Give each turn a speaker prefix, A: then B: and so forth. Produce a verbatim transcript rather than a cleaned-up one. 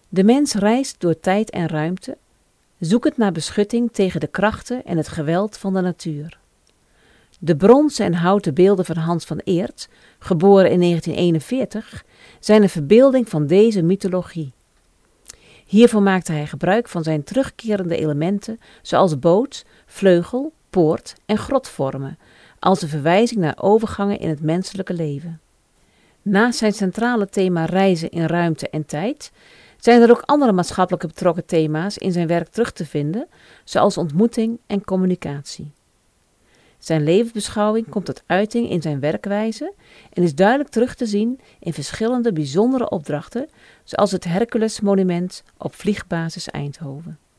A: De mens reist door tijd en ruimte, zoekend naar beschutting tegen de krachten en het geweld van de natuur. De bronzen en houten beelden van Hans van Eert, geboren in negentien eenenveertig, zijn een verbeelding van deze mythologie. Hiervoor maakte hij gebruik van zijn terugkerende elementen zoals boot, vleugel, poort en grotvormen, als een verwijzing naar overgangen in het menselijke leven. Naast zijn centrale thema reizen in ruimte en tijd, zijn er ook andere maatschappelijk betrokken thema's in zijn werk terug te vinden, zoals ontmoeting en communicatie. Zijn levensbeschouwing komt tot uiting in zijn werkwijze en is duidelijk terug te zien in verschillende bijzondere opdrachten, zoals het Hercules-monument op Vliegbasis Eindhoven.